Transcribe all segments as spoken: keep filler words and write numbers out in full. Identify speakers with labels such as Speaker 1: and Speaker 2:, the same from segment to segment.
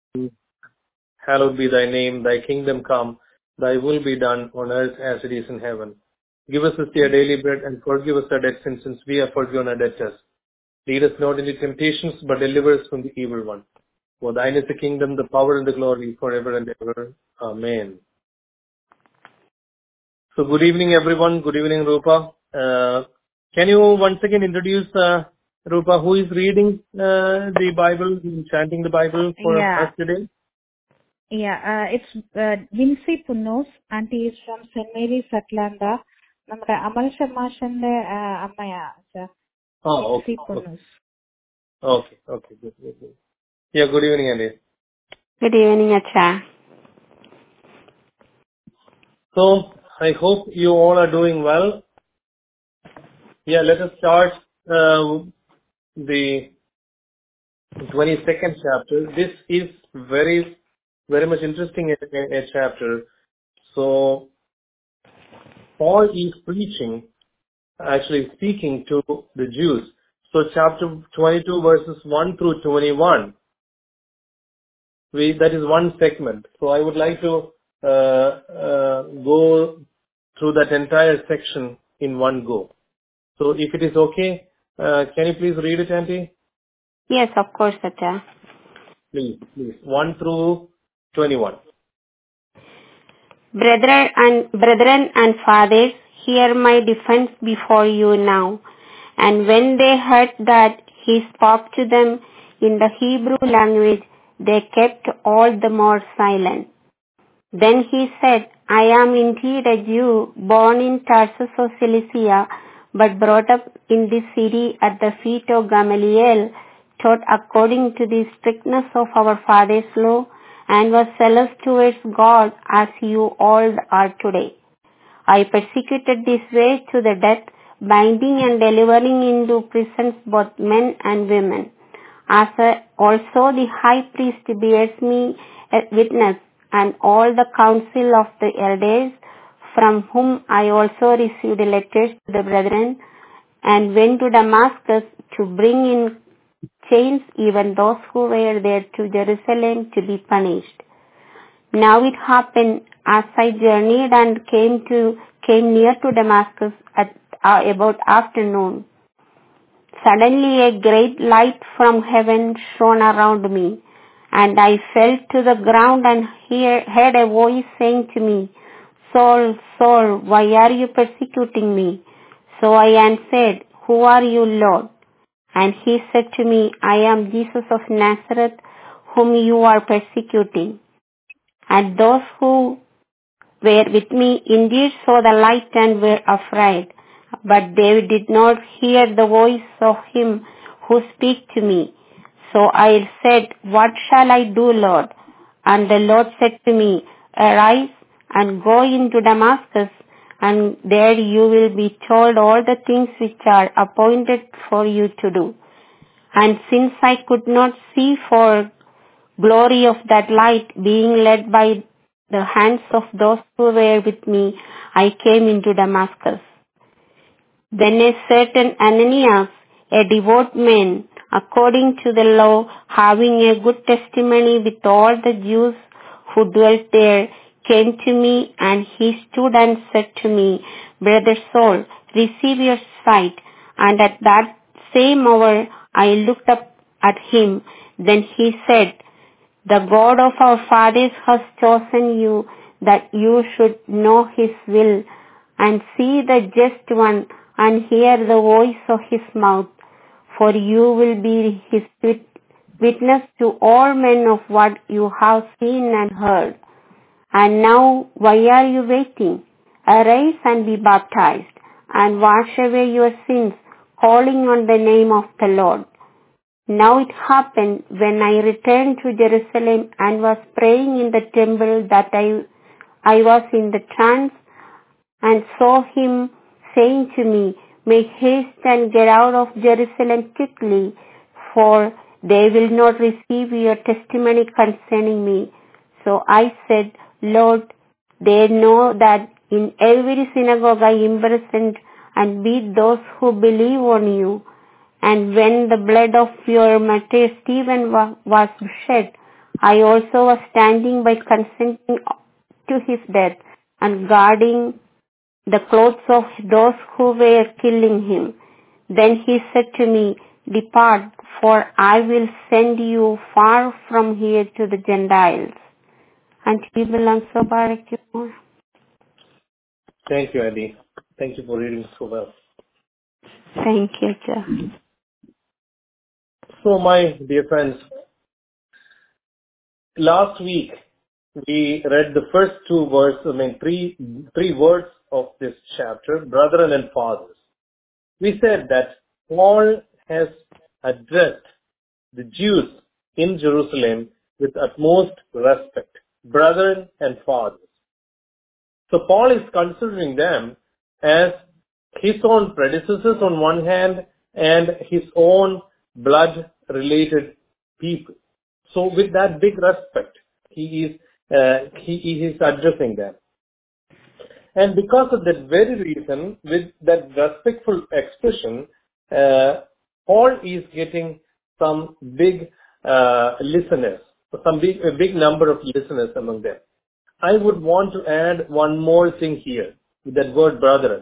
Speaker 1: Hallowed be thy name, thy kingdom come, thy will be done on earth as it is in heaven. Give us this day our daily bread and forgive us our debts since we have forgiven our debtors. Lead us not into temptations, but deliver us from the evil one. For thine is the kingdom, the power and the glory forever and ever. Amen. So good evening everyone. Good evening Rupa. Uh, can you once again introduce uh, Rupa who is reading uh, the Bible, chanting the Bible for
Speaker 2: Yeah.
Speaker 1: us today?
Speaker 2: Yeah, uh, it's uh, Vincy Punnos, and he is from Saint Mary's, Atlanta. നമ്മുടെ അമൽ ഷമാഷന്റെ അമ്മയാ
Speaker 1: Oh,
Speaker 2: Vincy
Speaker 1: okay.
Speaker 2: Punnoose.
Speaker 1: Okay, okay, good, good, good. Yeah, good evening, Andy.
Speaker 3: Good evening, Acha.
Speaker 1: So, I hope you all are doing well. Yeah, let us start uh, the twenty-second chapter. This is very, very much interesting a, a, a chapter. So, Paul is preaching, actually speaking to the Jews. So, chapter twenty-two, verses one through twenty-one, we, that is one segment. So, I would like to uh, uh, go through that entire section in one go. So, if it is okay, uh, can you please read it, Auntie?
Speaker 3: Yes, of course, Acha.
Speaker 1: Please, please. one through twenty-one.
Speaker 3: Brethren and brethren and fathers, hear my defense before you now. And when they heard that he spoke to them in the Hebrew language, they kept all the more silent. Then he said, I am indeed a Jew, born in Tarsus of Cilicia, but brought up in this city at the feet of Gamaliel, taught according to the strictness of our father's law, and was zealous towards God as you all are today. I persecuted this way to the death, binding and delivering into prisons both men and women. As a, also the high priest bears me a witness, and all the council of the elders, from whom I also received letters to the brethren, and went to Damascus to bring in chains even those who were there to Jerusalem to be punished. Now it happened as I journeyed and came to came near to Damascus at uh, about afternoon. Suddenly a great light from heaven shone around me, and I fell to the ground and hear, heard a voice saying to me, Saul, Saul, why are you persecuting me? So I answered, Who are you, Lord? And he said to me, I am Jesus of Nazareth, whom you are persecuting. And those who were with me indeed saw the light and were afraid, but they did not hear the voice of him who spake to me. So I said, What shall I do, Lord? And the Lord said to me, Arise and go into Damascus, and there you will be told all the things which are appointed for you to do. And since I could not see for glory of that light, being led by the hands of those who were with me, I came into Damascus. Then a certain Ananias, a devout man, according to the law, having a good testimony with all the Jews who dwelt there, came to me, and he stood and said to me, Brother Saul, receive your sight. And at that same hour I looked up at him. Then he said, The God of our fathers has chosen you, that you should know his will, and see the just one, and hear the voice of his mouth. For you will be his witness to all men of what you have seen and heard. And now, why are you waiting? Arise and be baptized, and wash away your sins, calling on the name of the Lord. Now it happened when I returned to Jerusalem and was praying in the temple that I, I was in the trance and saw him saying to me, Make haste and get out of Jerusalem quickly, for they will not receive your testimony concerning me. So I said, Lord, they know that in every synagogue I imprisoned and beat those who believe on you. And when the blood of your martyr Stephen was shed, I also was standing by consenting to his death and guarding the clothes of those who were killing him. Then he said to me, Depart, for I will send you far from here to the Gentiles. And he will also barrack you more.
Speaker 1: Thank you, Andy. Thank you for reading so well.
Speaker 3: Thank you, Joe.
Speaker 1: So, my dear friends, last week we read the first two verses, I mean three, three words of this chapter, brethren and fathers. We said that Paul has addressed the Jews in Jerusalem with utmost respect, brethren and fathers. So Paul is considering them as his own predecessors on one hand and his own blood-related people. So with that big respect, he is uh, he, he is addressing them. And because of that very reason, with that respectful expression, uh, Paul is getting some big uh, listeners, some big a big number of listeners among them. I would want to add one more thing here with that word brethren.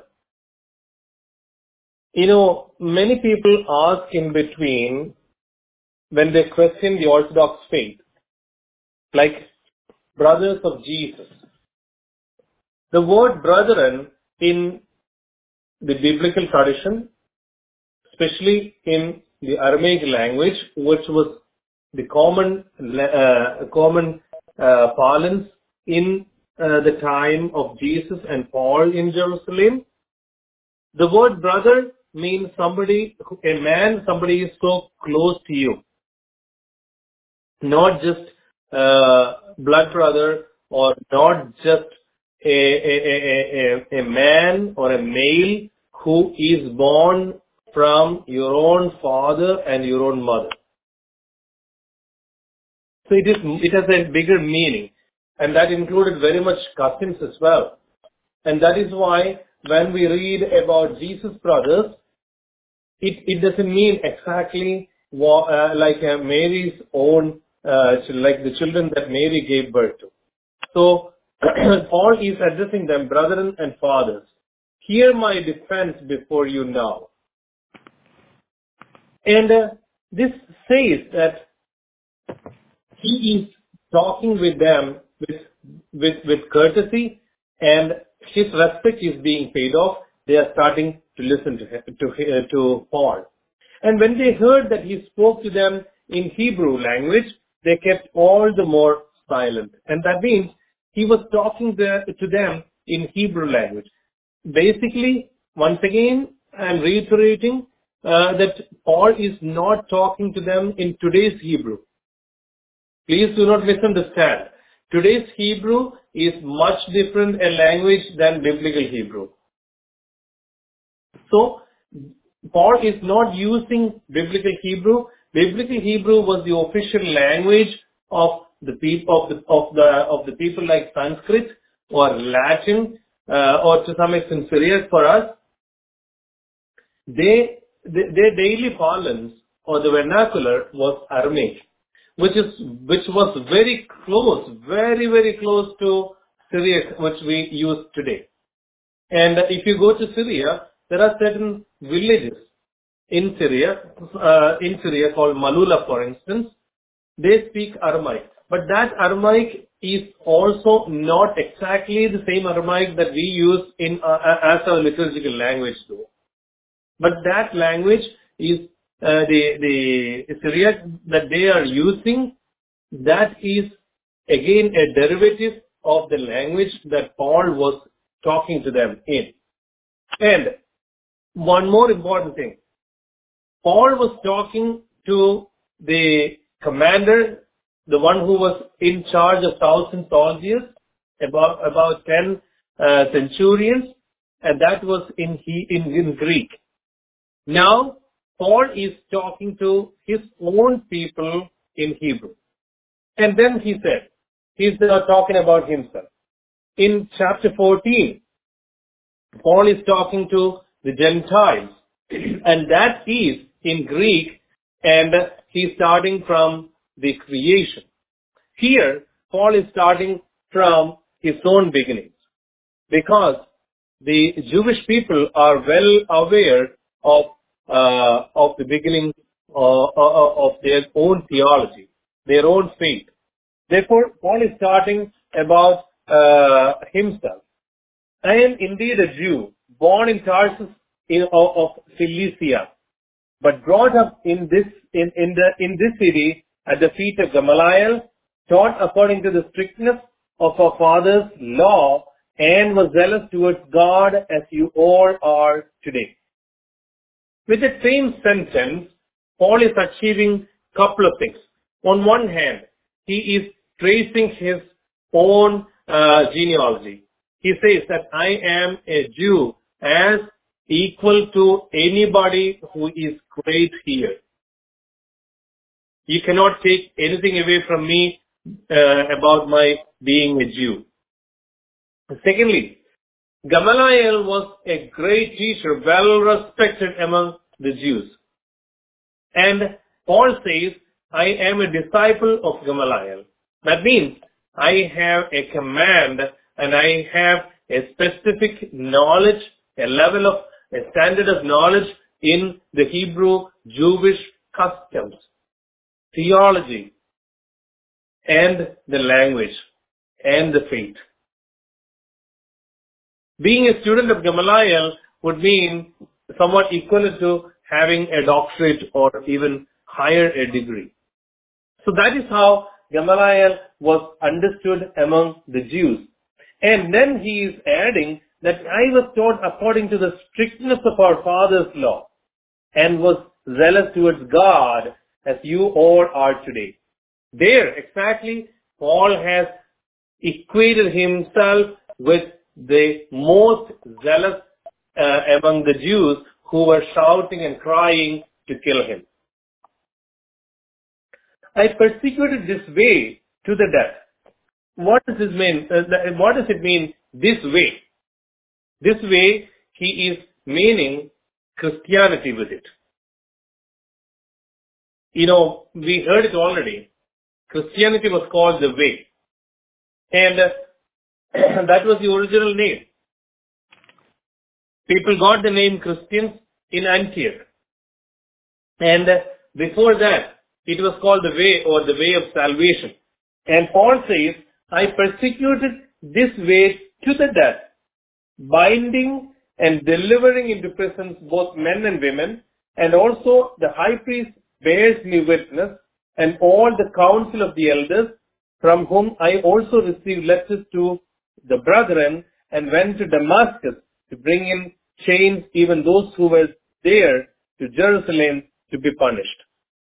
Speaker 1: You know, many people ask in between when they question the Orthodox faith, like brothers of Jesus. The word brethren in the biblical tradition, especially in the Aramaic language, which was the common uh, common uh, parlance in uh, the time of Jesus and Paul in Jerusalem, the word brother means somebody, a man, somebody is so close to you. Not just uh, blood brother or not just a, a, a, a, a man or a male who is born from your own father and your own mother. So it is, it has a bigger meaning, and that included very much cousins as well. And that is why when we read about Jesus' brothers, it, it doesn't mean exactly what, uh, like uh, Mary's own, uh, like the children that Mary gave birth to. So Paul is addressing them, brethren and fathers. Hear my defense before you now. And uh, this says that he is talking with them with, with, with courtesy, and his respect is being paid off. They are starting to listen to him, to, uh, to Paul. And when they heard that he spoke to them in Hebrew language, they kept all the more silent. And that means he was talking the, to them in Hebrew language. Basically, once again, I'm reiterating uh, that Paul is not talking to them in today's Hebrew. Please do not misunderstand. Today's Hebrew is much different a language than biblical Hebrew. So, Paul is not using biblical Hebrew. Biblical Hebrew was the official language of the people of the of the of the people like Sanskrit or Latin uh, or to some extent Syriac for us. They, they their daily parlance or the vernacular was Aramaic, which is which was very close, very very close to Syriac, which we use today. And if you go to Syria, there are certain villages in Syria, uh, in Syria called Malula, for instance. They speak Aramaic, but that Aramaic is also not exactly the same Aramaic that we use in uh, as our liturgical language, though. But that language is uh, the the Syriac that they are using. That is again a derivative of the language that Paul was talking to them in. And one more important thing. Paul was talking to the commander, the one who was in charge of thousand soldiers, about about ten uh, centurions, and that was in he in, in Greek. Now Paul is talking to his own people in Hebrew, and then he said he's not talking about himself. In chapter fourteen, Paul is talking to the Gentiles, and that is in Greek, and he's starting from the creation. Here, Paul is starting from his own beginnings, because the Jewish people are well aware of uh, of the beginning uh, uh, of their own theology, their own faith. Therefore, Paul is starting about uh, himself. I am indeed a Jew, born in Tarsus in, of, of Cilicia, but brought up in this in, in the in this city at the feet of Gamaliel, taught according to the strictness of our father's law, and was zealous towards God as you all are today. With the same sentence, Paul is achieving a couple of things. On one hand, he is tracing his own uh, genealogy. He says that I am a Jew as equal to anybody who is great here. You cannot take anything away from me uh, about my being a Jew. Secondly, Gamaliel was a great teacher, well respected among the Jews. And Paul says, I am a disciple of Gamaliel. That means I have a command and I have a specific knowledge, a level of, a standard of knowledge in the Hebrew Jewish customs, theology, and the language, and the faith. Being a student of Gamaliel would mean somewhat equivalent to having a doctorate or even higher a degree. So that is how Gamaliel was understood among the Jews. And then he is adding that I was taught according to the strictness of our father's law and was zealous towards God as you all are today. There, exactly, Paul has equated himself with the most zealous uh, among the Jews who were shouting and crying to kill him. I persecuted this way to the death. What does this mean? Uh, what does it mean, this way? This way, he is meaning Christianity with it. You know, we heard it already. Christianity was called the way. And uh, that was the original name. People got the name Christians in Antioch. And uh, before that, it was called the way or the way of salvation. And Paul says, I persecuted this way to the death, binding and delivering into prisons both men and women, and also the high priest bears me witness, and all the council of the elders, from whom I also received letters to the brethren, and went to Damascus to bring in chains even those who were there to Jerusalem to be punished.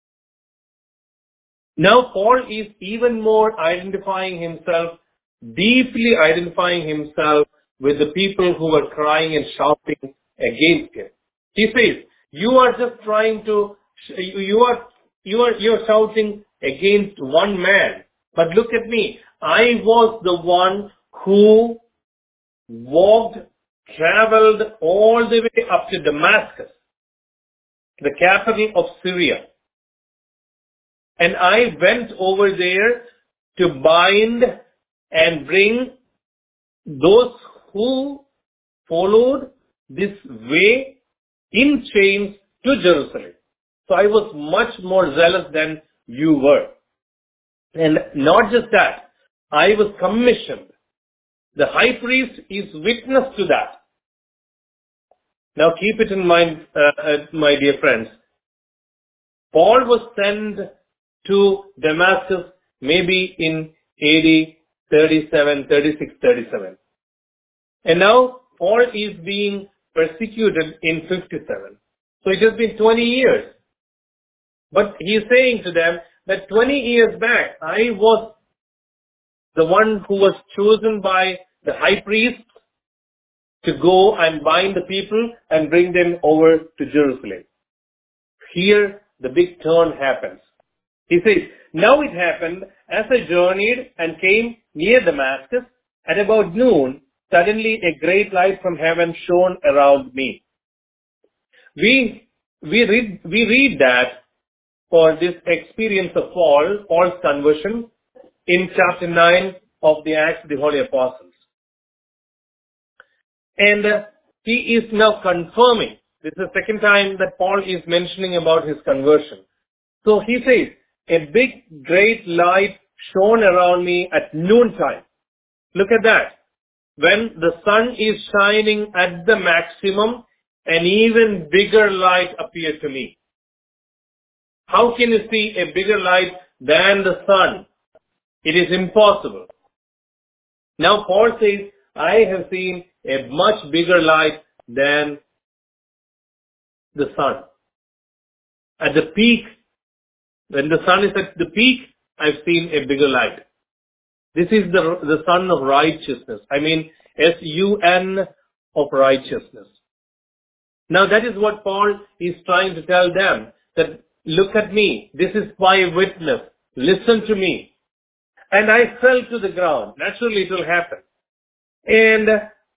Speaker 1: Now Paul is even more identifying himself, deeply identifying himself with the people who were crying and shouting against him. He says, you are just trying to, you are, you are, you are shouting against one man. But look at me. I was the one who walked, traveled all the way up to Damascus, the capital of Syria. And I went over there to bind and bring those who followed this way in chains to Jerusalem. So I was much more zealous than you were. And not just that, I was commissioned. The high priest is witness to that. Now keep it in mind, uh, uh, my dear friends. Paul was sent to Damascus maybe in A D thirty-seven, thirty-six, thirty-seven. And now Paul is being persecuted in fifty-seven. So it has been twenty years. But he is saying to them that twenty years back, I was the one who was chosen by the high priest to go and bind the people and bring them over to Jerusalem. Here, the big turn happens. He says, now it happened as I journeyed and came near Damascus at about noon, suddenly a great light from heaven shone around me. We, we read, we read that for this experience of Paul, Paul's conversion, in chapter nine of the Acts of the Holy Apostles. And uh, he is now confirming. This is the second time that Paul is mentioning about his conversion. So he says, a big, great light shone around me at noontime. Look at that. When the sun is shining at the maximum, an even bigger light appeared to me. How can you see a bigger light than the sun? It is impossible. Now Paul says, I have seen a much bigger light than the sun. At the peak, when the sun is at the peak, I've seen a bigger light. This is the, the sun of righteousness. I mean, S U N of righteousness. Now that is what Paul is trying to tell them, that look at me, this is my witness, listen to me. And I fell to the ground. Naturally it will happen. And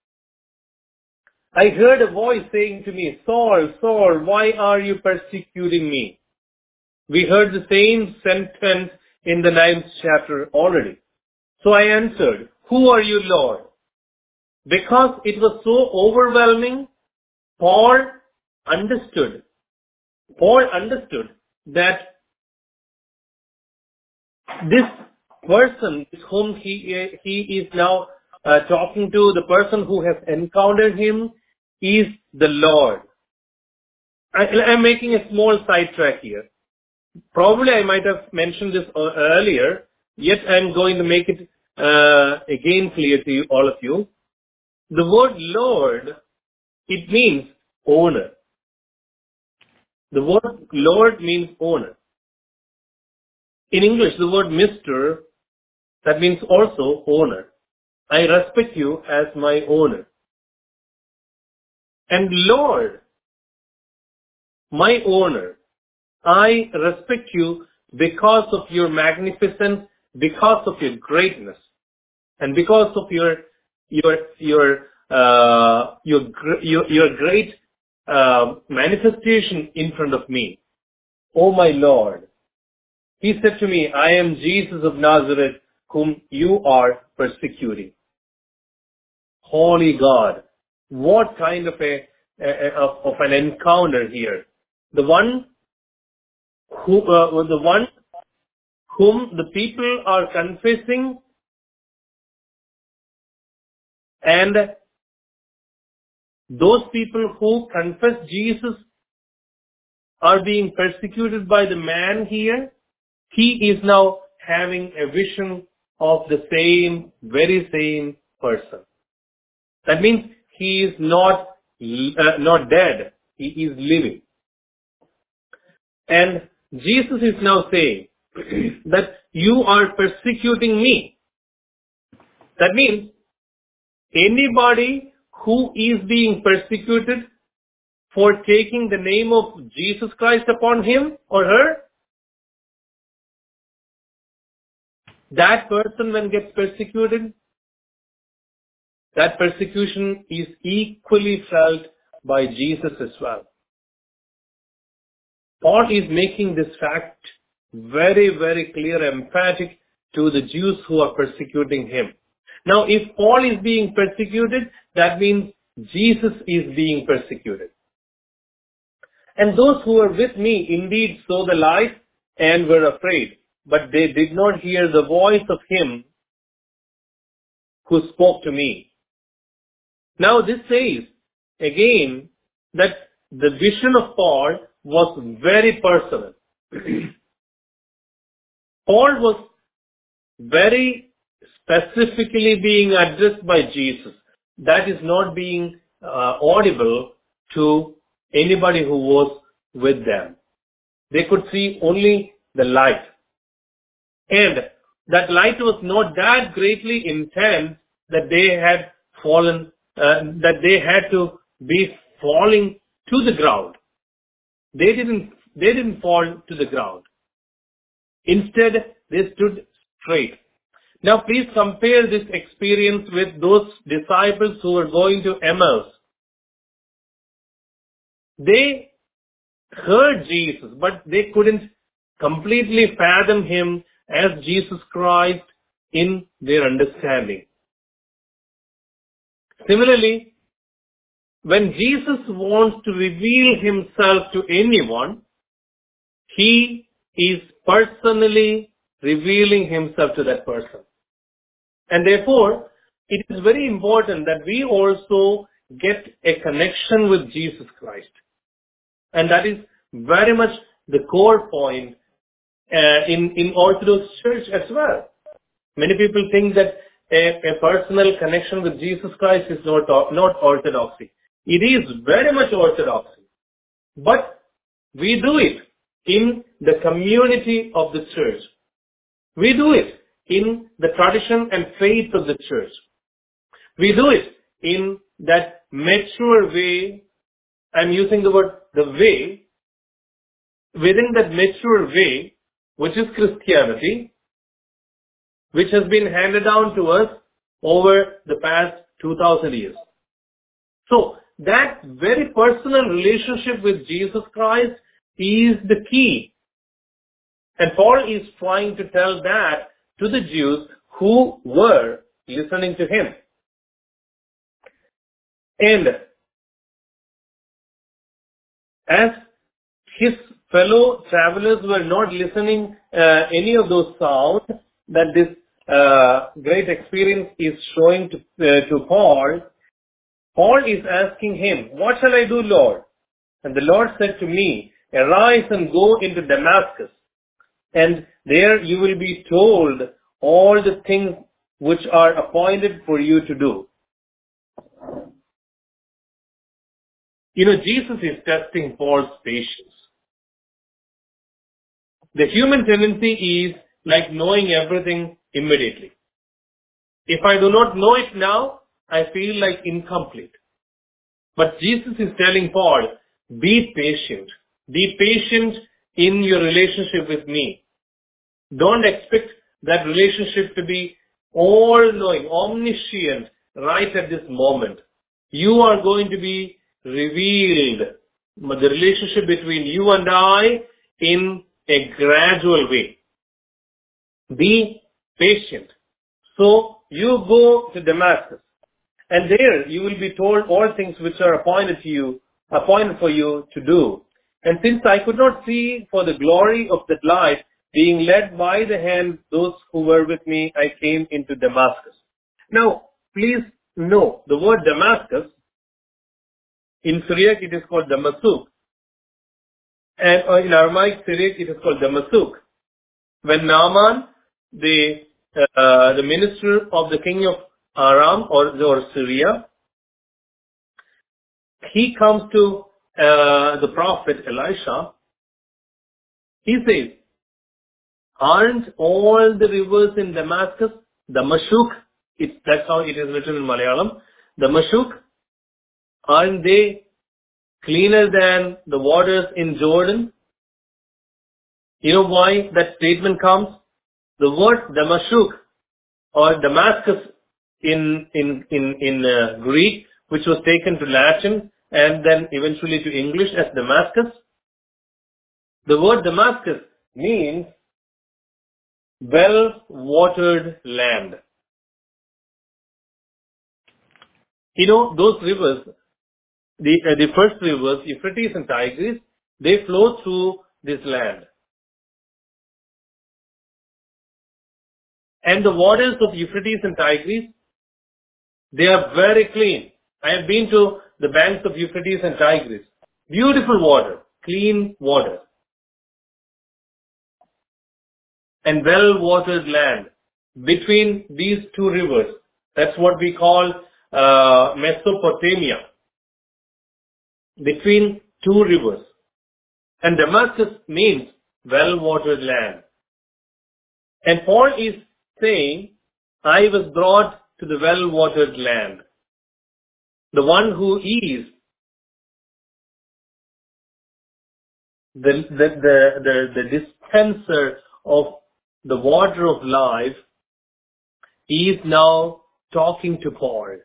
Speaker 1: I heard a voice saying to me, Saul, Saul, why are you persecuting me? We heard the same sentence in the ninth chapter already. So I answered, who are you, Lord? Because it was so overwhelming, Paul understood. Paul understood that this person with whom he, he is now uh, talking to, the person who has encountered him, is the Lord. I, I'm making a small sidetrack here. Probably I might have mentioned this earlier, yet I'm going to make it uh, again clear to you, all of you. The word Lord, it means owner. The word Lord means owner. In English, the word Mister, that means also owner. I respect you as my owner. And Lord, my owner, I respect you because of your magnificence, because of your greatness, and because of your your your uh, your your, your great uh, manifestation in front of me. Oh my Lord, he said to me, I am Jesus of Nazareth, whom you are persecuting. Holy God, what kind of a, a of, of an encounter here? The one who uh, the one whom the people are confessing, and those people who confess Jesus are being persecuted by the man here. He is now having a vision of the same, very same person. That means he is not uh, not dead. He is living. And Jesus is now saying that you are persecuting me. That means anybody who is being persecuted for taking the name of Jesus Christ upon him or her, that person when gets persecuted, that persecution is equally felt by Jesus as well. Paul is making this fact very, very clear, emphatic to the Jews who are persecuting him. Now, if Paul is being persecuted, that means Jesus is being persecuted. And those who were with me indeed saw the light and were afraid, but they did not hear the voice of him who spoke to me. Now this says, again, that the vision of Paul was very personal. Paul was very specifically being addressed by Jesus. That is not being uh, audible to anybody who was with them. They could see only the light. And that light was not that greatly intense that they had fallen, uh, that they had to be falling to the ground. They didn't, they didn't fall to the ground. Instead, they stood straight. Now please compare this experience with those disciples who were going to Emmaus. They heard Jesus, but they couldn't completely fathom him as Jesus Christ in their understanding. Similarly, when Jesus wants to reveal himself to anyone, he is personally revealing himself to that person. And therefore, it is very important that we also get a connection with Jesus Christ. And that is very much the core point uh, in, in Orthodox Church as well. Many people think that a, a personal connection with Jesus Christ is not, not orthodoxy. It is very much orthodoxy. But we do it in the community of the church. We do it in the tradition and faith of the church. We do it in that mature way. I'm using the word the way. Within that mature way, which is Christianity, which has been handed down to us over the past two thousand years. So, that very personal relationship with Jesus Christ is the key. And Paul is trying to tell that to the Jews who were listening to him. And as his fellow travelers were not listening uh, any of those sounds that this uh, great experience is showing to, uh, to Paul, Paul is asking him, "What shall I do, Lord?" And the Lord said to me, "Arise and go into Damascus, and there you will be told all the things which are appointed for you to do." You know, Jesus is testing Paul's patience. The human tendency is like knowing everything immediately. If I do not know it now, I feel like incomplete. But Jesus is telling Paul, be patient. Be patient in your relationship with me. Don't expect that relationship to be all-knowing, omniscient right at this moment. You are going to be revealed, the relationship between you and I, in a gradual way. Be patient. So you go to Damascus, and there you will be told all things which are appointed to you, appointed for you to do. And since I could not see for the glory of that light, being led by the hand those who were with me, I came into Damascus. Now, please know, the word Damascus, in Syriac it is called Damasuk, and in Aramaic Syriac it is called Damasuk. When Naaman, the uh, the minister of the king of Aram or, or Syria, he comes to uh, the prophet Elisha, he says, "Aren't all the rivers in Damascus, Damashuk," it's, that's how it is written in Malayalam, Damashuk, aren't they cleaner than the waters in Jordan? You know why that statement comes? The word Damashuk or Damascus in in in in uh, Greek, which was taken to Latin and then eventually to English as Damascus. The word Damascus means well-watered land. You know, those rivers, the uh, the first rivers, Euphrates and Tigris, they flow through this land. And the waters of Euphrates and Tigris, they are very clean. I have been to the banks of Euphrates and Tigris. Beautiful water, clean water. And well-watered land between these two rivers. That's what we call uh, Mesopotamia. Between two rivers. And Damascus means well-watered land. And Paul is saying, I was brought to the well-watered land. The one who is the, the, the, the, the dispenser of the water of life is now talking to Paul.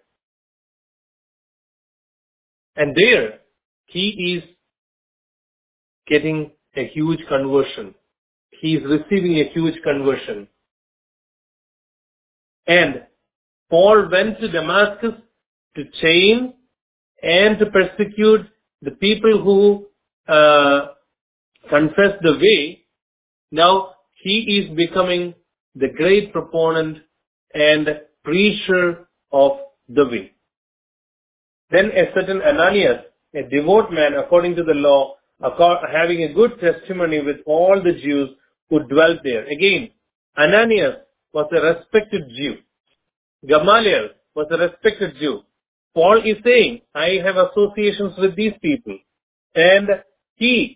Speaker 1: And there, he is getting a huge conversion. He is receiving a huge conversion. And Paul went to Damascus to chain and to persecute the people who uh, confess the way. Now he is becoming the great proponent and preacher of the way. Then a certain Ananias, a devout man according to the law, having a good testimony with all the Jews who dwelt there. Again, Ananias was a respected Jew. Gamaliel was a respected Jew. Paul is saying, I have associations with these people. And he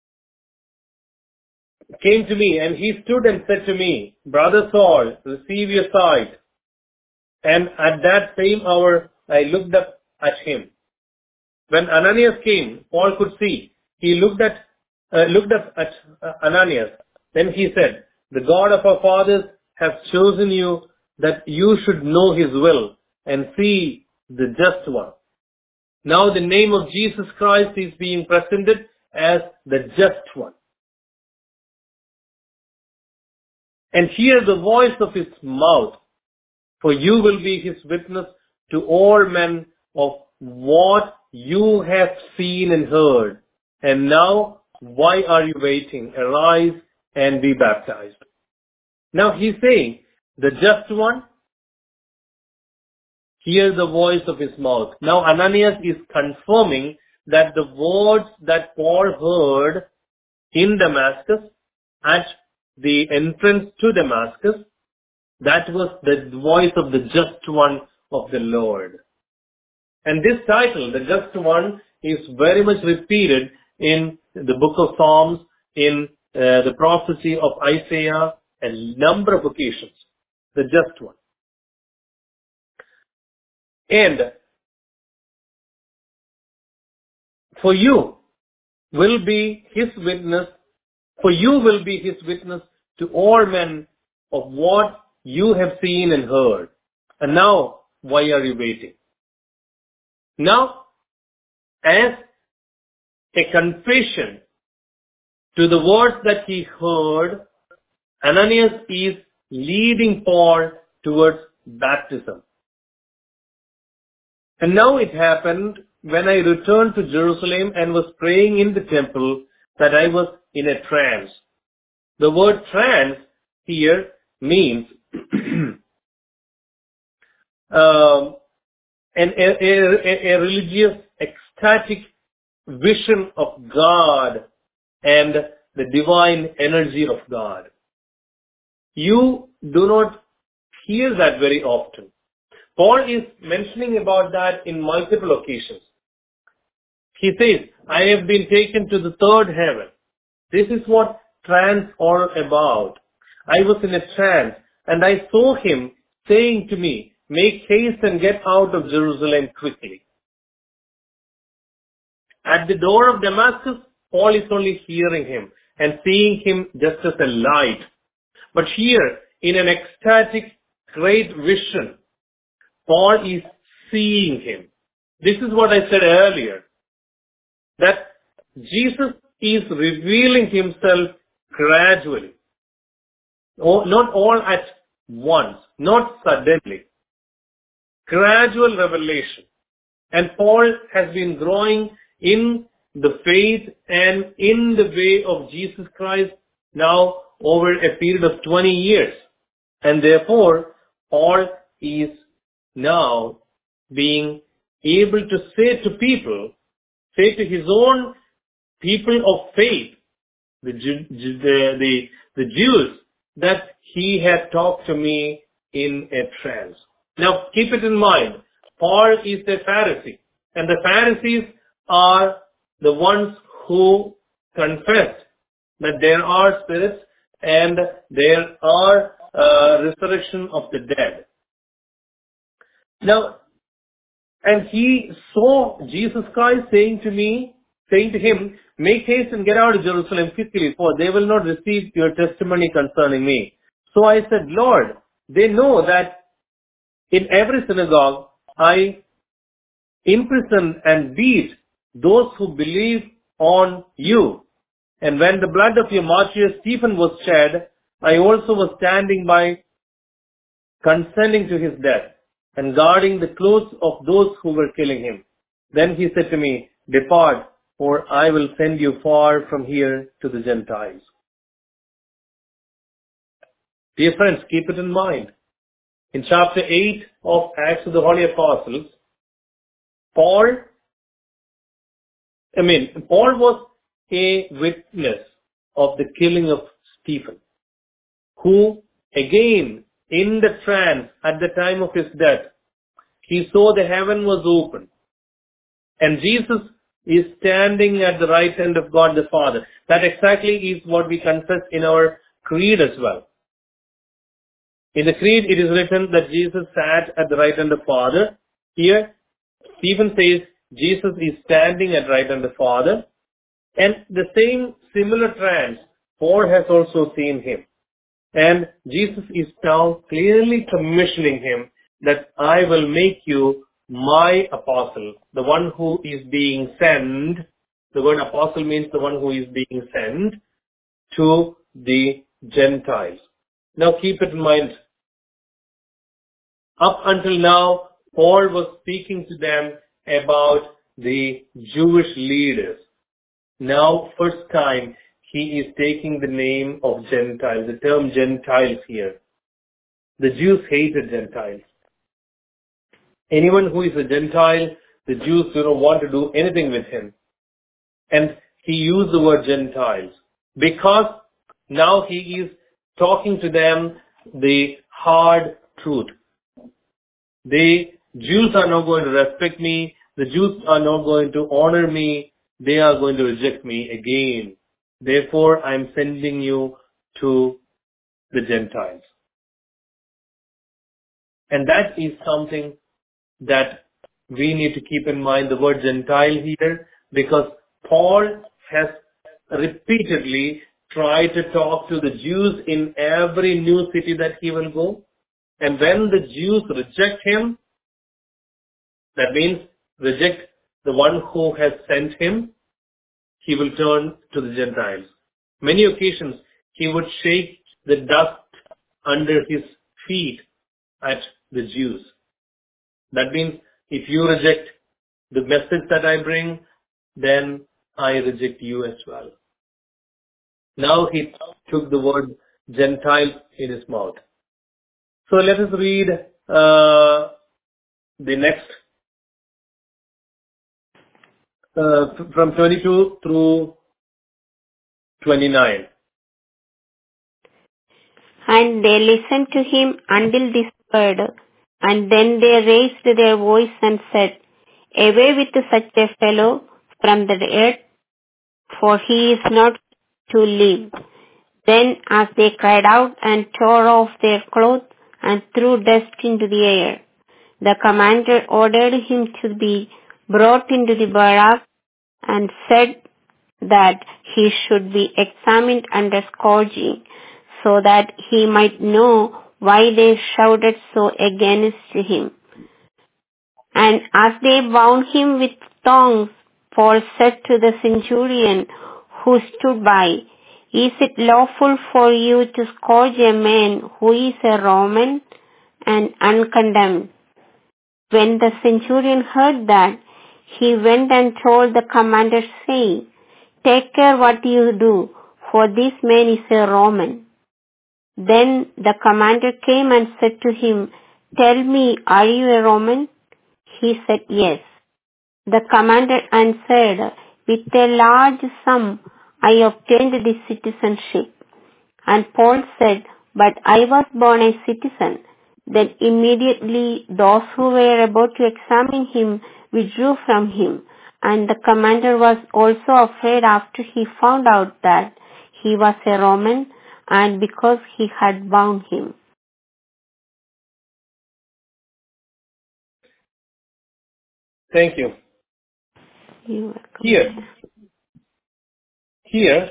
Speaker 1: came to me and he stood and said to me, Brother Saul, receive your sight. And at that same hour, I looked up at him. When Ananias came, Paul could see. He looked at, uh, looked up at uh, Ananias. Then he said, the God of our fathers has chosen you that you should know his will and see the just one. Now the name of Jesus Christ is being presented as the just one. And hear the voice of his mouth, for you will be his witness to all men of what you have seen and heard. And now, why are you waiting? Arise and be baptized. Now he's saying, the just one, hear the voice of his mouth. Now Ananias is confirming that the words that Paul heard in Damascus, at the entrance to Damascus, that was the voice of the just one of the Lord. And this title, the just one, is very much repeated in the book of Psalms, in uh, the prophecy of Isaiah, a number of occasions. The just one. And for you will be his witness, for you will be his witness to all men of what you have seen and heard. And now, why are you waiting? Now, as a confession to the words that he heard, Ananias is leading Paul towards baptism. And now it happened when I returned to Jerusalem and was praying in the temple that I was in a trance. The word trance here means um, an, a, a, a religious, ecstatic vision of God and the divine energy of God. You do not hear that very often. Paul is mentioning about that in multiple occasions. He says, I have been taken to the third heaven. This is what trance all about. I was in a trance and I saw him saying to me, make haste and get out of Jerusalem quickly. At the door of Damascus, Paul is only hearing him and seeing him just as a light. But here, in an ecstatic, great vision, Paul is seeing him. This is what I said earlier, that Jesus is revealing himself gradually. Not all at once, not suddenly. Gradual revelation. And Paul has been growing in the faith and in the way of Jesus Christ now over a period of twenty years. And therefore, Paul is now being able to say to people, say to his own people of faith, the, the, the, the Jews, that he had talked to me in a trance. Now, keep it in mind, Paul is a Pharisee, and the Pharisees are the ones who confess that there are spirits and there are uh, resurrection of the dead. Now, and he saw Jesus Christ saying to me, saying to him, make haste and get out of Jerusalem quickly, for they will not receive your testimony concerning me. So I said, Lord, they know that in every synagogue I imprison and beat those who believe on you. And when the blood of your martyr Stephen was shed, I also was standing by consenting to his death and guarding the clothes of those who were killing him. Then he said to me, depart, for I will send you far from here to the Gentiles. Dear friends, keep it in mind. In chapter eight of Acts of the Holy Apostles, Paul, I mean, Paul was a witness of the killing of Stephen, who again, in the trance at the time of his death, he saw the heaven was open and Jesus is standing at the right hand of God the Father. That exactly is what we confess in our creed as well. In the creed, it is written that Jesus sat at the right hand of the Father. Here, Stephen says Jesus is standing at the right hand of the Father. And the same similar trance, Paul has also seen him. And Jesus is now clearly commissioning him that I will make you my apostle, the one who is being sent. The word apostle means the one who is being sent to the Gentiles. Now keep it in mind. Up until now, Paul was speaking to them about the Jewish leaders. Now, first time, he is taking the name of Gentiles, the term Gentiles here. The Jews hated Gentiles. Anyone who is a Gentile, the Jews do not want to do anything with him. And he used the word Gentiles because now he is talking to them the hard truth. The Jews are not going to respect me. The Jews are not going to honor me. They are going to reject me again. Therefore, I am sending you to the Gentiles. And that is something that we need to keep in mind, the word Gentile here, because Paul has repeatedly tried to talk to the Jews in every new city that he will go. And when the Jews reject him, that means reject the one who has sent him, he will turn to the Gentiles. Many occasions, he would shake the dust under his feet at the Jews. That means if you reject the message that I bring, then I reject you as well. Now he took the word Gentile in his mouth. So let us read uh, the next uh, from twenty-two through twenty-nine.
Speaker 3: And they listened to him until this word, and then they raised their voice and said, away with such a fellow from the earth, for he is not to live. Then as they cried out and tore off their clothes and threw dust into the air, the commander ordered him to be brought into the barrack and said that he should be examined under scourging, so that he might know why they shouted so against him. And as they bound him with thongs, Paul said to the centurion who stood by, is it lawful for you to scourge a man who is a Roman and uncondemned? When the centurion heard that, he went and told the commander, saying, take care what you do, for this man is a Roman. Then the commander came and said to him, tell me, are you a Roman? He said, yes. The commander answered, with a large sum I obtained this citizenship. And Paul said, but I was born a citizen. Then immediately those who were about to examine him withdrew from him. And the commander was also afraid after he found out that he was a Roman, and because he had bound him.
Speaker 1: Thank you.
Speaker 3: You are welcome.
Speaker 1: Here, here,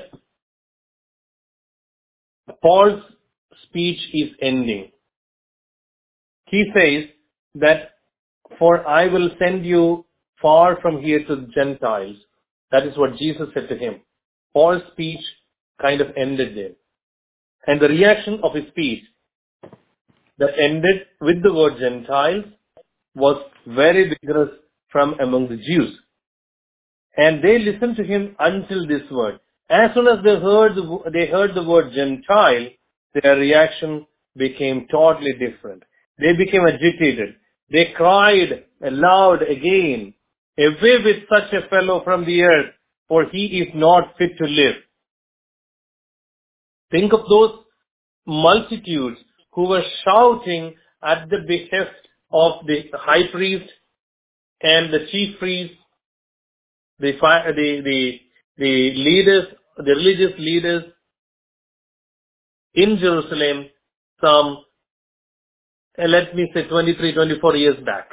Speaker 1: Paul's speech is ending. He says that, for I will send you far from here to the Gentiles. That is what Jesus said to him. Paul's speech kind of ended there. And the reaction of his speech that ended with the word Gentiles was very vigorous from among the Jews. And they listened to him until this word. As soon as they heard the, they heard the word Gentile, their reaction became totally different. They became agitated. They cried aloud again, "Away with such a fellow from the earth, for he is not fit to live." Think of those multitudes who were shouting at the behest of the high priest and the chief priests, the, fi- the, the, the leaders, the religious leaders in Jerusalem some, uh, let me say twenty-three, twenty-four years back.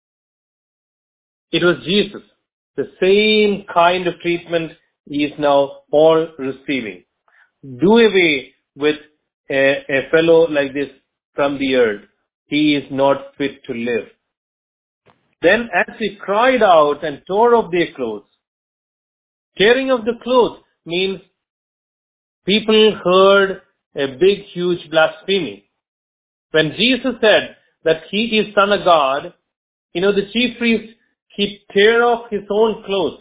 Speaker 1: It was Jesus. The same kind of treatment he is now all receiving. Do away with a, a fellow like this from the earth. He is not fit to live. Then as he cried out and tore off their clothes, tearing of the clothes means people heard a big, huge blasphemy. When Jesus said that he is Son of God, you know, the chief priest, he tear off his own clothes.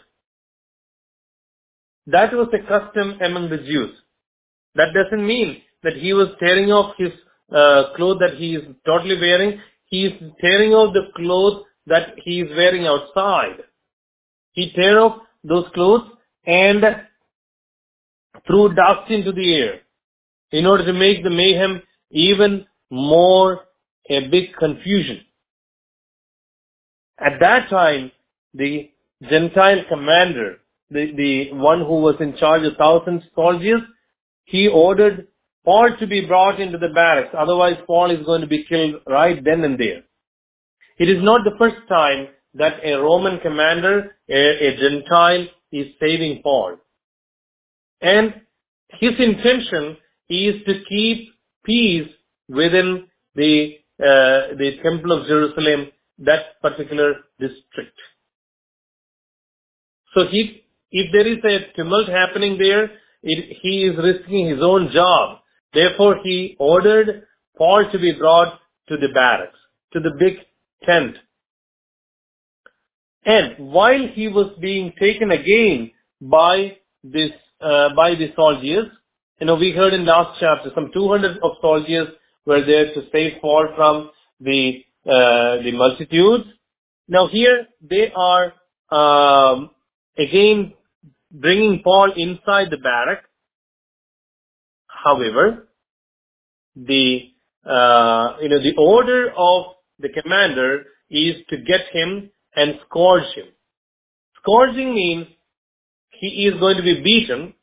Speaker 1: That was a custom among the Jews. That doesn't mean that he was tearing off his uh, clothes that he is totally wearing. He is tearing off the clothes that he is wearing outside. He tear off those clothes and threw dust into the air in order to make the mayhem even more a big confusion. At that time, the Gentile commander, the, the one who was in charge of thousands of soldiers, he ordered Paul to be brought into the barracks. Otherwise, Paul is going to be killed right then and there. It is not the first time that a Roman commander, a, a Gentile, is saving Paul. And his intention is to keep peace within the uh, the Temple of Jerusalem, that particular district. So he, if there is a tumult happening there, it, he is risking his own job. Therefore, he ordered Paul to be brought to the barracks, to the big tent. And while he was being taken again by this, uh, by the soldiers, you know, we heard in last chapter, some two hundred of soldiers were there to save Paul from the, uh, the multitudes. Now here they are, um, again bringing Paul inside the barrack. However, the, uh, you know, the order of the commander is to get him and scourge him. Scourging means he is going to be beaten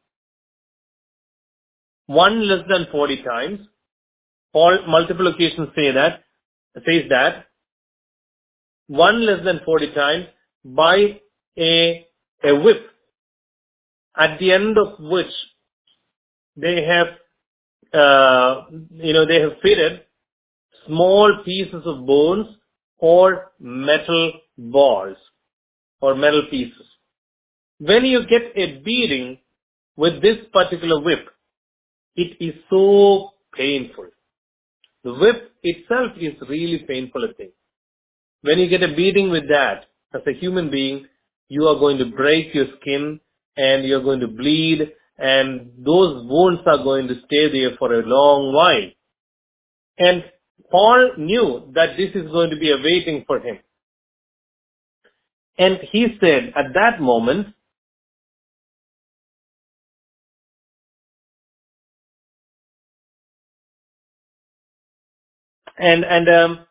Speaker 1: one less than forty times. Paul multiple occasions say that, says that, one less than forty times by a, a whip, at the end of which they have, uh, you know, they have fitted small pieces of bones or metal balls or metal pieces. When you get a beating with this particular whip, it is so painful. The whip itself is really painful a thing. When you get a beating with that, as a human being, you are going to break your skin and you're going to bleed, and those wounds are going to stay there for a long while. And Paul knew that this is going to be awaiting for him. And he said at that moment, and, and, um,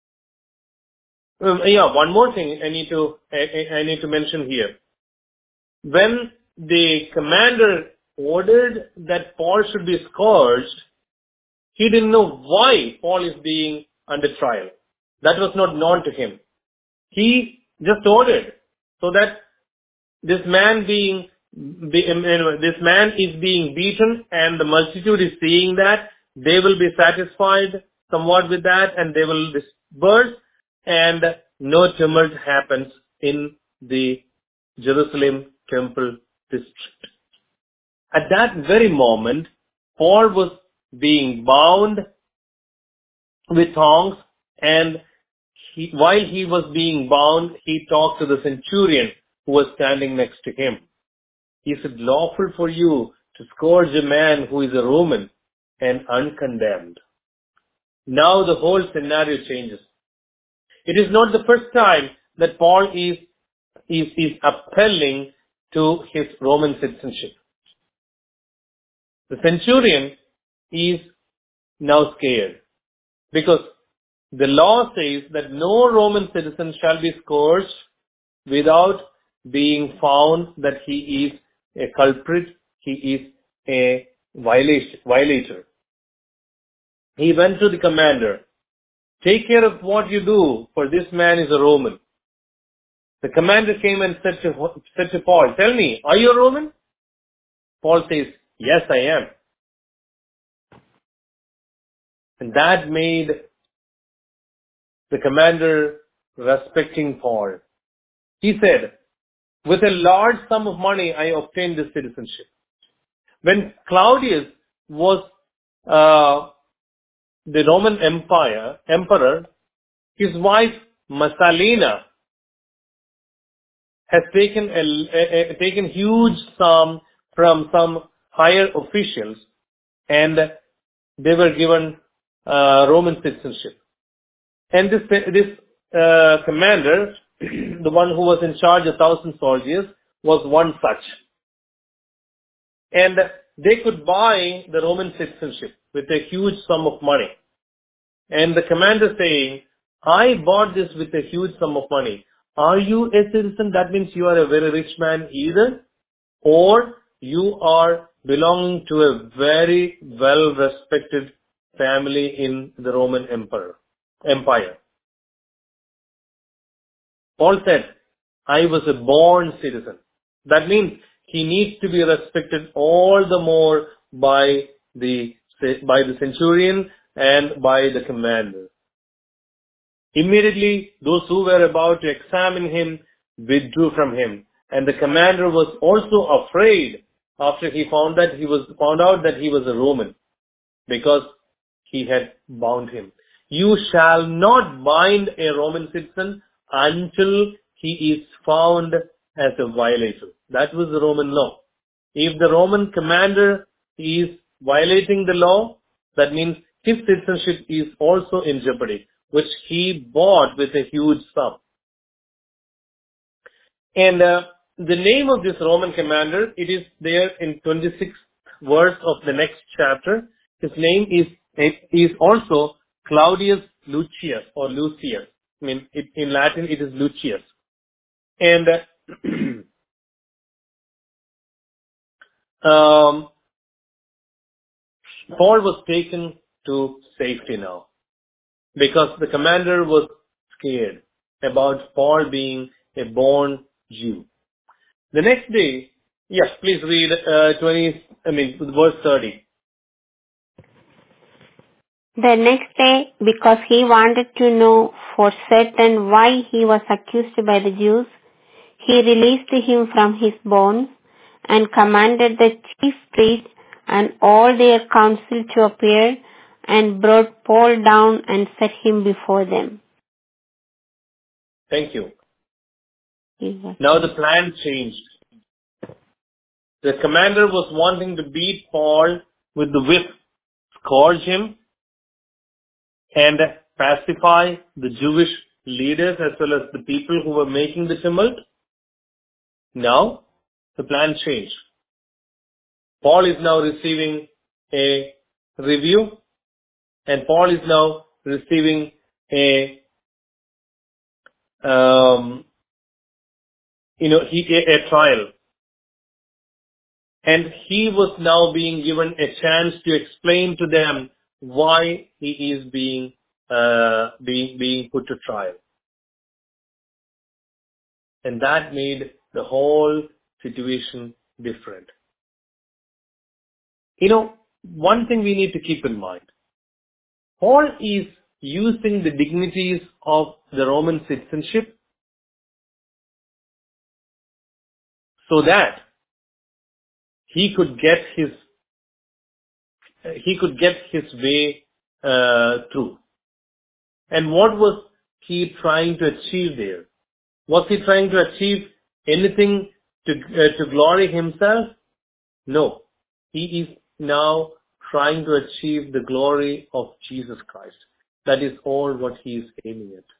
Speaker 1: um, yeah, one more thing I need to, I, I need to mention here. When the commander ordered that Paul should be scourged, he didn't know why Paul is being under trial. That was not known to him. He just ordered so that this man being, be, this man is being beaten, and the multitude is seeing that. They will be satisfied somewhat with that, and they will disperse, and no tumult happens in the Jerusalem temple district. At that very moment, Paul was being bound with tongs, and he, while he was being bound, he talked to the centurion who was standing next to him. Is it lawful for you to scourge a man who is a Roman and uncondemned? Now the whole scenario changes. It is not the first time that Paul is, is, is appealing to his Roman citizenship. The centurion is now scared because the law says that no Roman citizen shall be scourged without being found that he is a culprit, he is a violator. He went to the commander. Take care of what you do, for this man is a Roman. The commander came and said to, said to Paul, tell me, are you a Roman? Paul says, yes, I am. And that made the commander respecting Paul. He said, with a large sum of money, I obtained this citizenship. When Claudius was uh, the Roman Empire emperor, his wife Messalina has taken a, a, a taken huge sum from some higher officials, and they were given uh, Roman citizenship. And this this uh, commander, the one who was in charge of thousand soldiers, was one such. And they could buy the Roman citizenship with a huge sum of money. And the commander saying, I bought this with a huge sum of money. Are you a citizen? That means you are a very rich man either, or you are belonging to a very well-respected family in the Roman emperor, empire. Paul said, I was a born citizen. That means he needs to be respected all the more by the, by the centurion and by the commander. Immediately, those who were about to examine him withdrew from him. And the commander was also afraid after he found that he was, found out that he was a Roman, because he had bound him. You shall not bind a Roman citizen until he is found as a violator. That was the Roman law. If the Roman commander is violating the law, that means his citizenship is also in jeopardy, which he bought with a huge sum. And uh, the name of this Roman commander, it is there in twenty-sixth verse of the next chapter. His name is is also Claudius Lucius or Lucius. I mean, it, in Latin it is Lucius. And uh, um, Paul was taken to safety now, because the commander was scared about Paul being a born Jew. The next day, yes, please read uh, twenty. I mean, verse thirty.
Speaker 3: The next day, because he wanted to know for certain why he was accused by the Jews, he released him from his bonds and commanded the chief priests and all their council to appear, and brought Paul down and set him before them.
Speaker 1: Thank you. Now the plan changed. The commander was wanting to beat Paul with the whip, scourge him, and pacify the Jewish leaders as well as the people who were making the tumult. Now, the plan changed. Paul is now receiving a review, and Paul is now receiving a, um, you know, he, a, a trial. And he was now being given a chance to explain to them why he is being uh, being being put to trial. And that made the whole situation different. You know, one thing we need to keep in mind. Paul is using the dignities of the Roman citizenship so that he could get his he could get his way uh, through. And what was he trying to achieve there? Was he trying to achieve anything to, uh, to glory himself? No. He is now trying to achieve the glory of Jesus Christ. That is all what he is aiming at.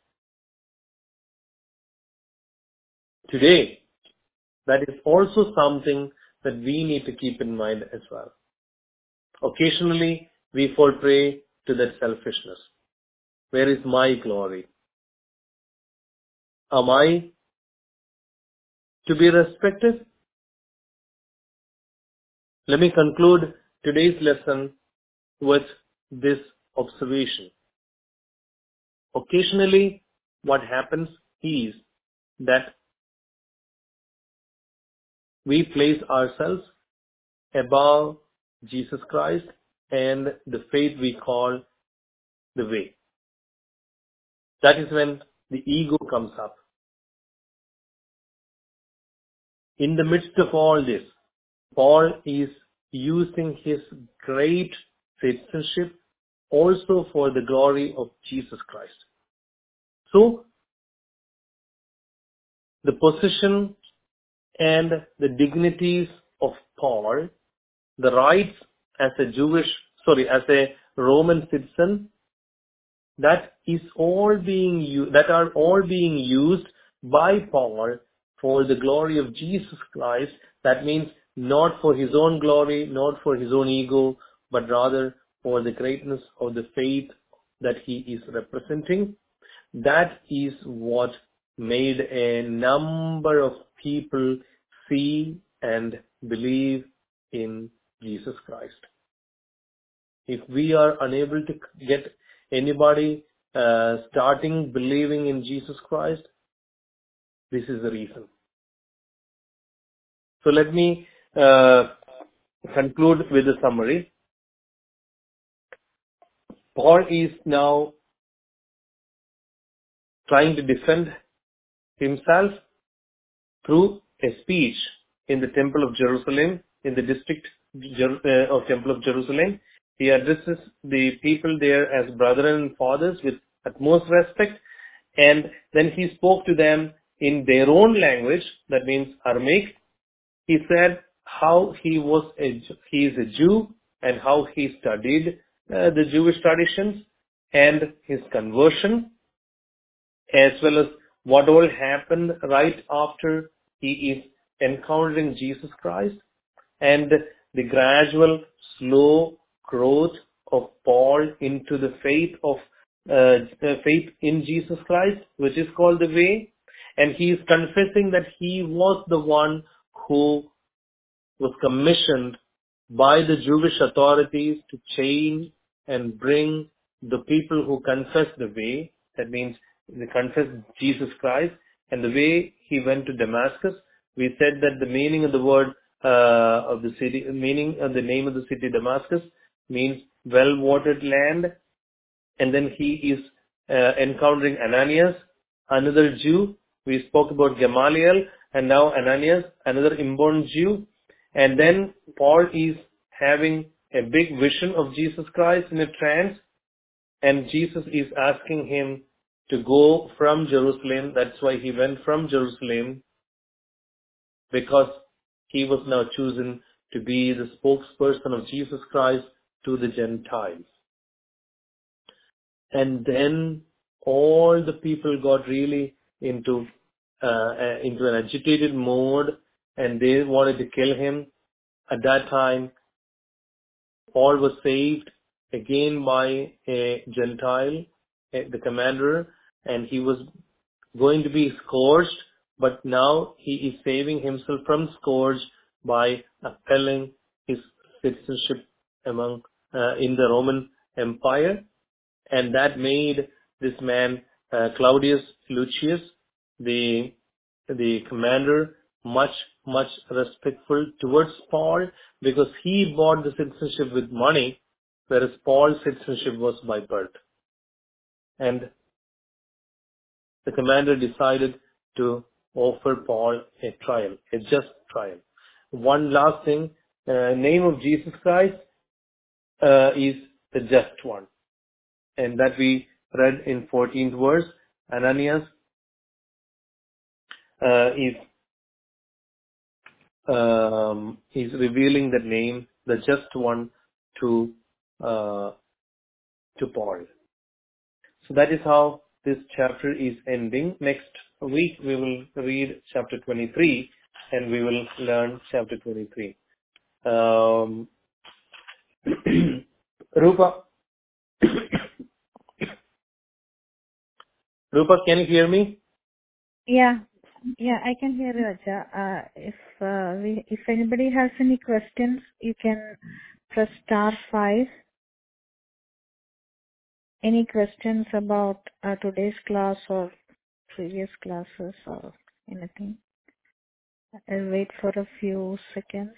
Speaker 1: Today, that is also something that we need to keep in mind as well. Occasionally, we fall prey to that selfishness. Where is my glory? Am I to be respected? Let me conclude today's lesson with this observation. Occasionally, what happens is that we place ourselves above Jesus Christ and the faith we call the way. That is when the ego comes up. In the midst of all this, Paul is using his great citizenship also for the glory of Jesus Christ. So, the position and the dignities of Paul, the rights as a Jewish, sorry, as a Roman citizen, that is all being u- that are all being used by Paul for the glory of Jesus Christ. That means not for his own glory, not for his own ego, but rather for the greatness of the faith that he is representing. That is what made a number of people see and believe in Jesus Christ. If we are unable to get anybody uh, starting believing in Jesus Christ, this is the reason. So let me uh, conclude with a summary. Paul is now trying to defend himself through a speech in the Temple of Jerusalem, in the district uh, of Temple of Jerusalem. He addresses the people there as brethren and fathers with utmost respect, and then he spoke to them in their own language, that means Aramaic. He said how he was a, he is a Jew and how he studied uh, the Jewish traditions and his conversion, as well as what all happened right after he is encountering Jesus Christ, and the gradual, slow growth of Paul into the faith of uh, faith in Jesus Christ, which is called the way. And he is confessing that he was the one who was commissioned by the Jewish authorities to change and bring the people who confess the way. That means they confess Jesus Christ. And the way he went to Damascus, we said that the meaning of the word uh, of the city, meaning of the name of the city Damascus means well-watered land. And then he is uh, encountering Ananias, another Jew. We spoke about Gamaliel, and now Ananias, another inborn Jew. And then Paul is having a big vision of Jesus Christ in a trance, and Jesus is asking him to go from Jerusalem. That's why he went from Jerusalem, because he was now chosen to be the spokesperson of Jesus Christ to the Gentiles. And then all the people got really into uh, into an agitated mode, and they wanted to kill him. At that time, Paul was saved again by a Gentile, the commander, and he was going to be scourged, but now he is saving himself from scourge by appelling his citizenship among uh, in the Roman Empire. And that made this man, uh, Claudius Lucius, the the commander, much, much respectful towards Paul, because he bought the citizenship with money, whereas Paul's citizenship was by birth. And the commander decided to offer Paul a trial, a just trial. One last thing, uh, name of Jesus Christ uh, is the just one. And that we read in fourteenth verse, Ananias uh, is um, is revealing the name, the just one, to uh, to Paul. So that is how this chapter is ending. Next week we will read chapter twenty-three and we will learn chapter twenty-three. Um, Rupa, Rupa, can you hear me?
Speaker 2: Yeah, yeah, I can hear you, Acha. Uh, if uh, we, if anybody has any questions, you can press star five. Any questions about uh, today's class or previous classes or anything? I'll wait for a few seconds.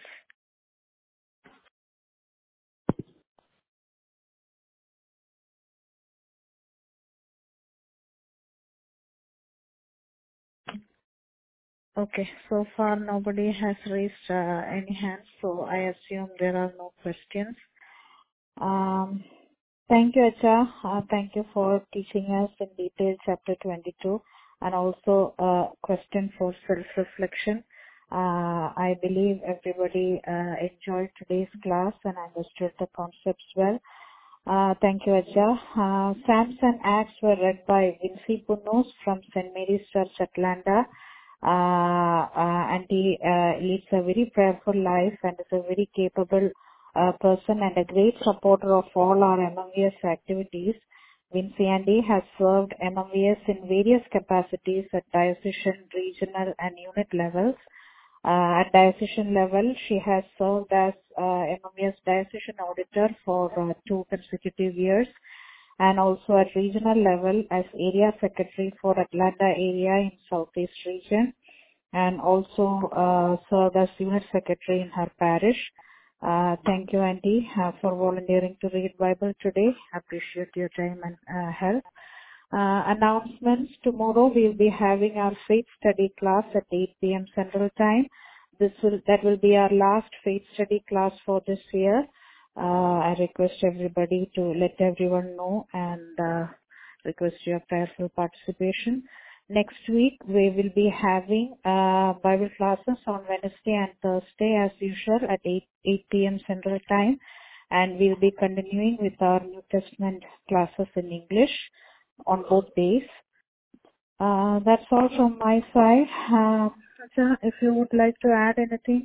Speaker 2: Okay, so far nobody has raised uh, any hands, so I assume there are no questions. Um, thank you, Acha. Uh, thank you for teaching us in detail chapter twenty-two and also a question for self-reflection. Uh, I believe everybody uh, enjoyed today's class and understood the concepts well. Uh, thank you, Acha. Uh, Psalms and Acts were read by Vinci Punos from Saint Mary's Church, Atlanta. Uh, uh, and he uh, leads a very prayerful life and is a very capable uh, person and a great supporter of all our M M V S activities. Vinci Andy has served M M V S in various capacities at diocesan, regional, and unit levels. Uh, at diocesan level, she has served as uh, M M V S diocesan auditor for uh, two consecutive years, and also at regional level as area secretary for Atlanta area in Southeast region, and also uh, served as unit secretary in her parish. Uh, thank you, Auntie, uh, for volunteering to read Bible today. Appreciate your time and uh, help. Uh, announcements. Tomorrow we'll be having our faith study class at eight p.m. Central Time. This will that will be our last faith study class for this year. Uh, I request everybody to let everyone know and uh, request your prayerful participation. Next week we will be having uh, Bible classes on Wednesday and Thursday as usual at eight p.m. Central Time, and we'll be continuing with our New Testament classes in English on both days. Uh, that's all from my side. Uh, Acha, if you would like to add anything.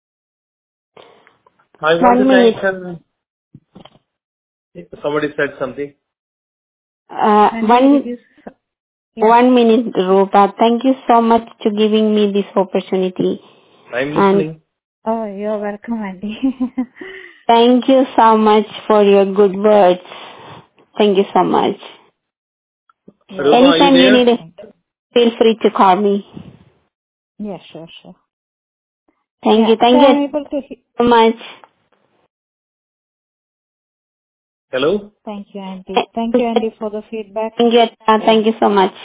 Speaker 1: I want
Speaker 3: One
Speaker 1: to
Speaker 3: minute.
Speaker 1: thank somebody said something.
Speaker 3: Uh,
Speaker 2: Auntie, did
Speaker 3: one
Speaker 2: you? s- Yeah.
Speaker 3: one minute, Rupa. Thank you so much to giving me this opportunity.
Speaker 1: I'm
Speaker 3: And
Speaker 1: listening.
Speaker 2: Oh, you're welcome, Auntie.
Speaker 3: thank you so much for your good words. Thank you so much.
Speaker 2: You're
Speaker 1: Rupa, are you
Speaker 3: Anytime
Speaker 2: welcome.
Speaker 3: you
Speaker 1: there?
Speaker 3: need it,
Speaker 2: Thank you.
Speaker 3: feel free to call me.
Speaker 2: Yeah, sure, sure.
Speaker 3: Thank
Speaker 2: Yeah,
Speaker 3: you.
Speaker 2: so
Speaker 3: Thank you
Speaker 2: I'm able to. He-
Speaker 3: so much.
Speaker 1: Hello?
Speaker 2: Thank you, Auntie. Thank you, Auntie, for the feedback.
Speaker 3: Thank you. Thank you so much.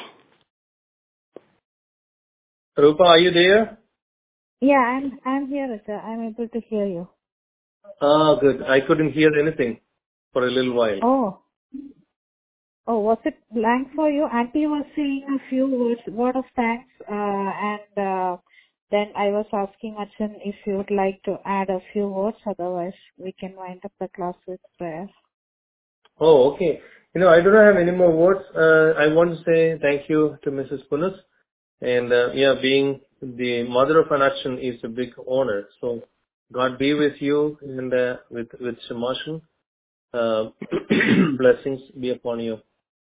Speaker 1: Rupa, are you there?
Speaker 2: Yeah, I'm I'm here, Acha. I'm able to hear you.
Speaker 1: Ah, good. I couldn't hear anything for a little while.
Speaker 2: Oh, oh, was it blank for you? Auntie was saying a few words, word of thanks, uh, and uh, then I was asking Achan if you would like to add a few words. Otherwise, we can wind up the class with prayer.
Speaker 1: Oh, okay. You know, I do not have any more words. Uh, I want to say thank you to Missus Punas. And uh, yeah, being the mother of an action is a big honor. So God be with you and uh, with with Shamashan. Uh, blessings be upon you.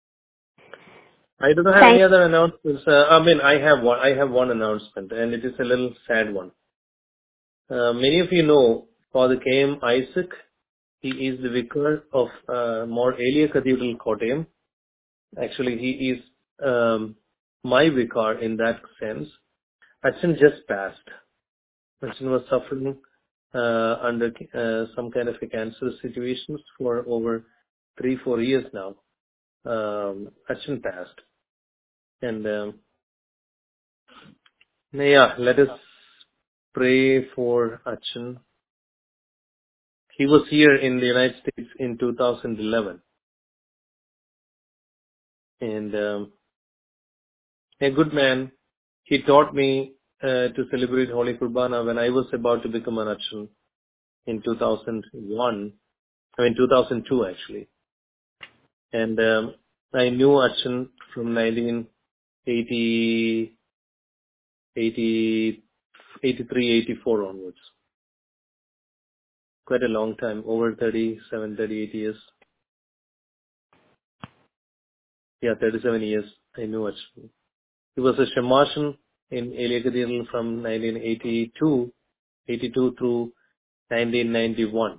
Speaker 1: I do not have any
Speaker 3: Thank.
Speaker 1: other announcements. Uh, I mean, I have one. I have one announcement, and it is a little sad one. Uh, many of you know Father K M Isaac. He is the vicar of uh, Mount Elia Cathedral, Kottayam. Actually, he is um, my vicar in that sense. Achan just passed. Achan was suffering uh, under uh, some kind of a cancer situations for over three, four years now. Um, Achan passed. And um, yeah, let us pray for Achan. He was here in the United States in two thousand eleven. and um, a good man. He taught me uh, to celebrate Holy Kurbana when I was about to become an Achan in two thousand one. I mean two thousand two actually, and um, I knew Achan from nineteen eighty, eighty, eighty-three, eighty-four onwards. Quite a long time, over thirty-seven, thirty-eight years. Yeah, thirty-seven years I knew Achan. He was a Shemashan in Elia Cathedral from nineteen eighty-two, eighty-two through nineteen ninety-one.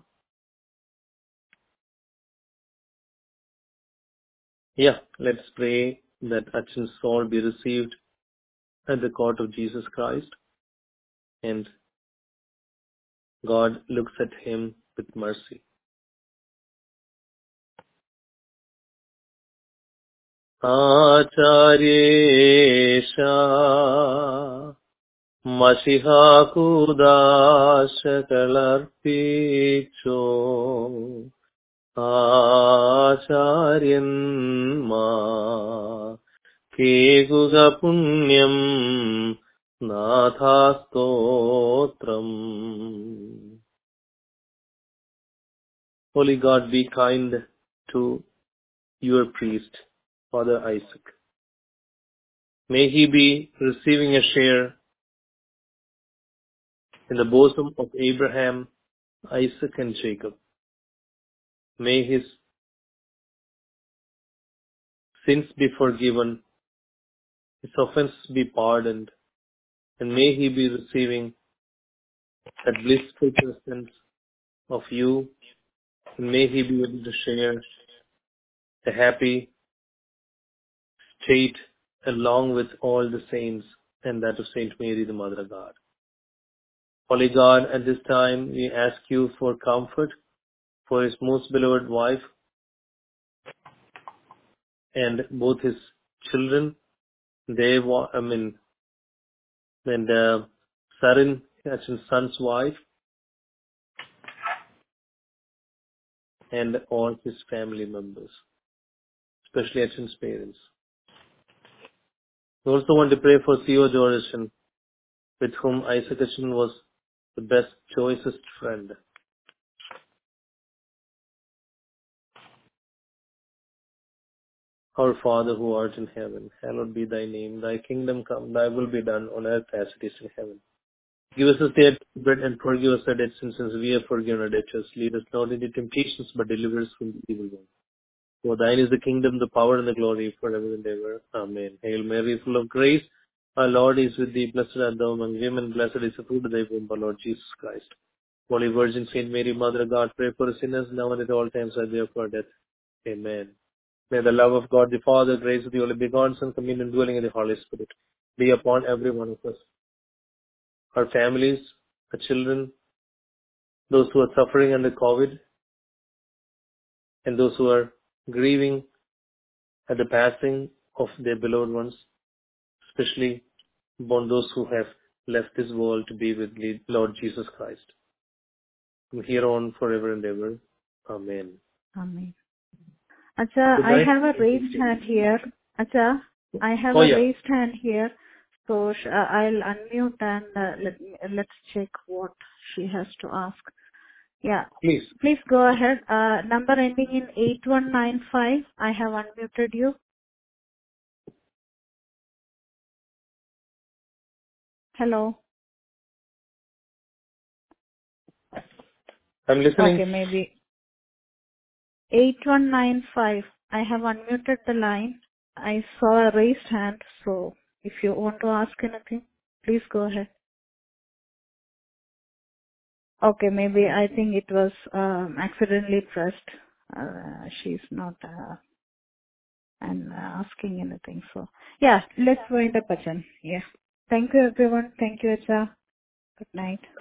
Speaker 1: Yeah, let's pray that Achan's soul be received at the court of Jesus Christ and God looks at him with mercy. Acharyesha Mashiha Kudashakalarpicho Acharyanma Keguga Punyam Nathastotram. Holy God, be kind to your priest, Father Isaac. May he be receiving a share in the bosom of Abraham, Isaac, and Jacob. May his sins be forgiven, his offenses be pardoned, and may he be receiving that blissful presence of you, and may he be able to share a happy state along with all the saints and that of Saint Mary, the Mother of God. Holy God, at this time we ask you for comfort for his most beloved wife and both his children. They, wa- I mean, and uh, Sarin, Achan's son's wife, and all his family members, especially Achan's parents. We also want to pray for Theo Jorishan, with whom Isaac Achan was the best, choicest friend. Our Father who art in heaven, hallowed be thy name. Thy kingdom come, thy will be done on earth as it is in heaven. Give us this day our bread and forgive us our debts, since we have forgiven our debtors. Lead us not into temptations, but deliver us from the evil one. For thine is the kingdom, the power, and the glory forever and ever. Amen. Hail Mary, full of grace, our Lord is with thee. Blessed art thou among women, blessed is the fruit of thy womb, our Lord Jesus Christ. Holy Virgin Saint Mary, Mother of God, pray for us sinners, now and at all times at the hour of our death. Amen. May the love of God the Father, grace of the Holy Begotten Son, communion dwelling in the Holy Spirit be upon every one of us. Our families, our children, those who are suffering under COVID, and those who are grieving at the passing of their beloved ones, especially upon those who have left this world to be with the Lord Jesus Christ. From here on, forever and ever. Amen.
Speaker 2: Amen. Acha,
Speaker 1: Good
Speaker 2: I
Speaker 1: night.
Speaker 2: have a raised hand here. Acha, I have
Speaker 1: Oh
Speaker 2: a
Speaker 1: yeah,
Speaker 2: raised hand here. So sh- uh, I'll unmute and uh, let me, let's check what she has to ask. Yeah,
Speaker 1: please.
Speaker 2: please go ahead. Uh, number ending in eight one nine five. I have unmuted you. Hello.
Speaker 1: I'm listening.
Speaker 2: Okay, maybe eight one nine five. I have unmuted the line. I saw a raised hand, so if you want to ask anything, please go ahead. Okay, maybe I think it was um, accidentally pressed. Uh, she's not uh, and uh, asking anything. So yeah, let's wind up, Achan. Yeah. Thank you, everyone. Thank you, Acha. Good night.